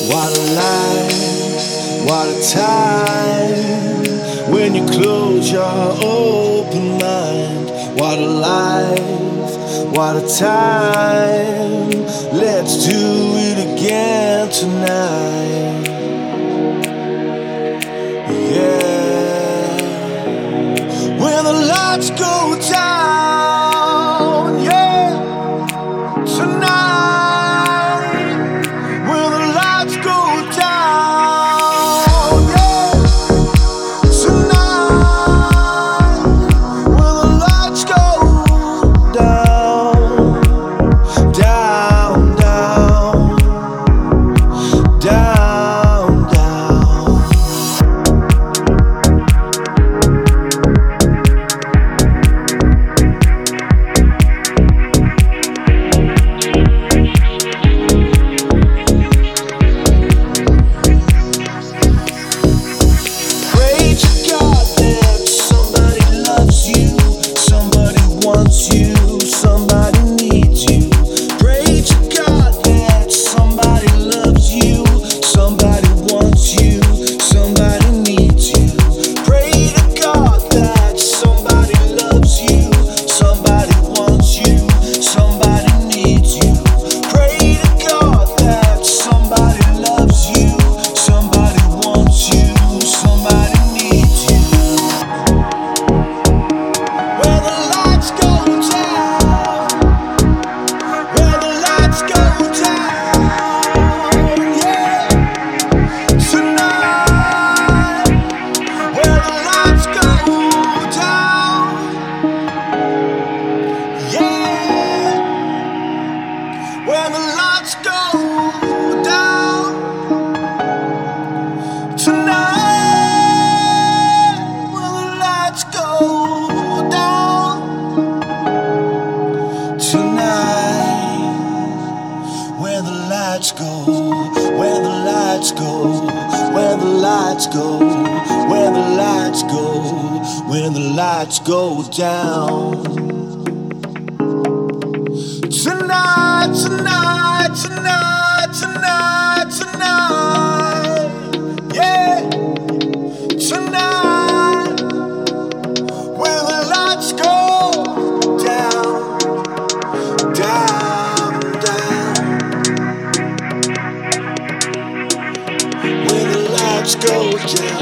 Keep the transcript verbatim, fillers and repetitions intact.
What a life, what a time when you close your open mind. What a life, what a time. Let's do it again tonight. Yeah. When the lights go down, yeah, tonight. When the lights go down tonight, when the lights go down tonight, where the lights go, where the lights go, where the lights go, where the lights go, when the lights go down. Tonight, tonight, tonight, tonight, tonight, yeah, tonight, when the lights go down, down, down, when the lights go down.